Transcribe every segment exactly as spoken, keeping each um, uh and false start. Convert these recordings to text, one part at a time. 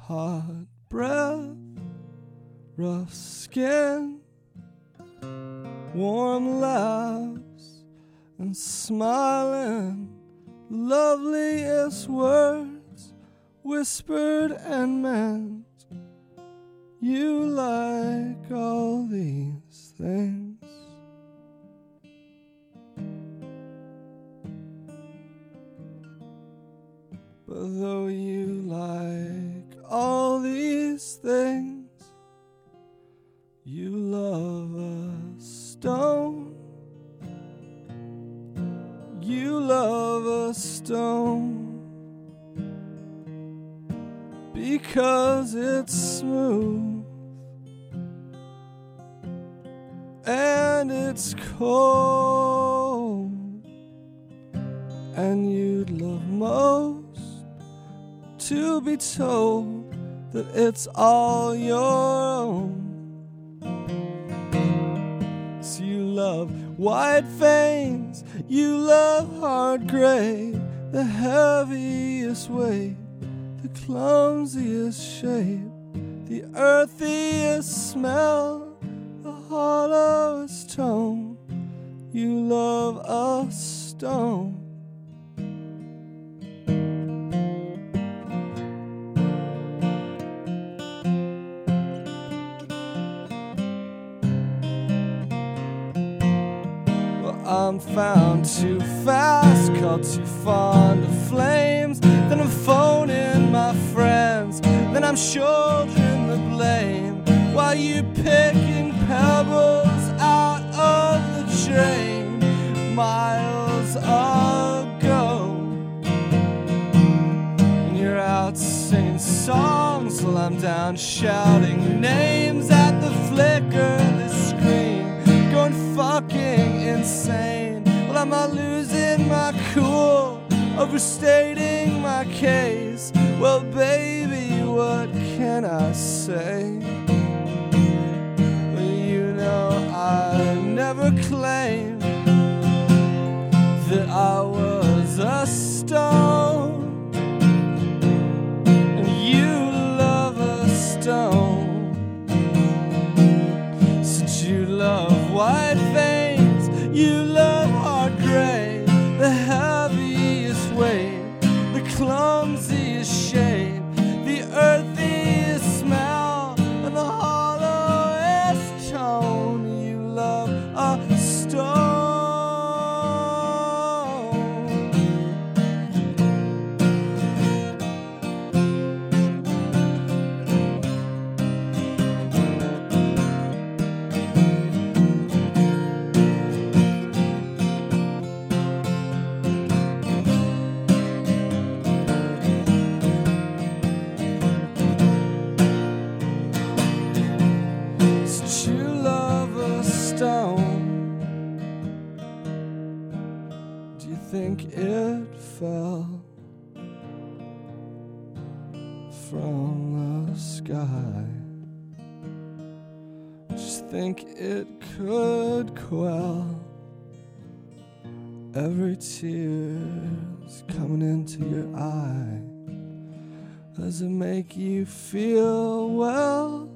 hot breath, rough skin, warm laughs, and smiling, loveliest words whispered and meant. You like all these things. But though you like all these things, you love a stone. You love a stone because it's smooth and it's cold, and you'd love most to be told that it's all your own. So you love white veins, you love hard gray, the heaviest weight, the clumsiest shape, the earthiest smell, the hollowest tone. You love a stone. I'm found too fast, called too fond of flames. Then I'm phoning my friends, then I'm shouldering the blame, while you picking pebbles out of the drain miles ago. And you're out singing songs while I'm down shouting names at the flicker of the screen, going fucking insane. Well, I'm not losing my cool, overstating my case. Well, baby, what can I say? Well, you know I never claimed that I was a stone, and you love a stone. Since you love white veins, you love hard gray, the heaviest weight, the clumsiest shape, the earthiest smell, and the hollowest tone. You love a stone. Do you think it fell from the sky? Just think it could quell every tear that's coming into your eye. Does it make you feel well?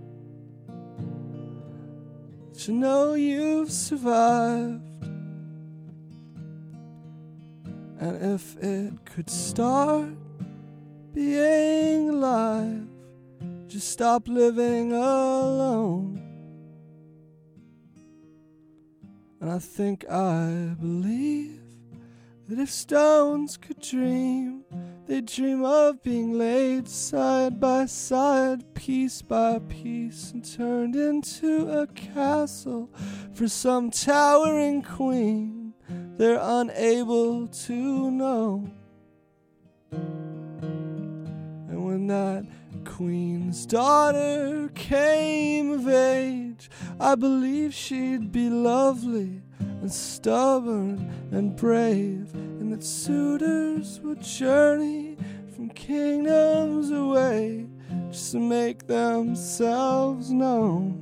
To know you've survived, and if it could start being alive, just stop living alone. And I think I believe that if stones could dream, they dream of being laid side by side, piece by piece, and turned into a castle for some towering queen they're unable to know. And when that queen's daughter came of age, I believe she'd be lovely and stubborn and brave, and that suitors would journey from kingdoms away just to make themselves known.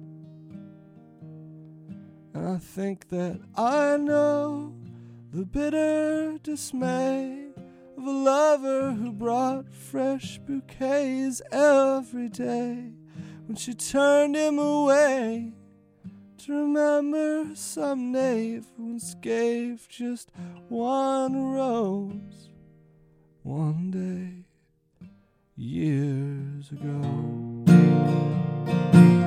And I think that I know the bitter dismay of of a lover who brought fresh bouquets every day when she turned him away. To remember some knave who once gave just one rose one day years ago.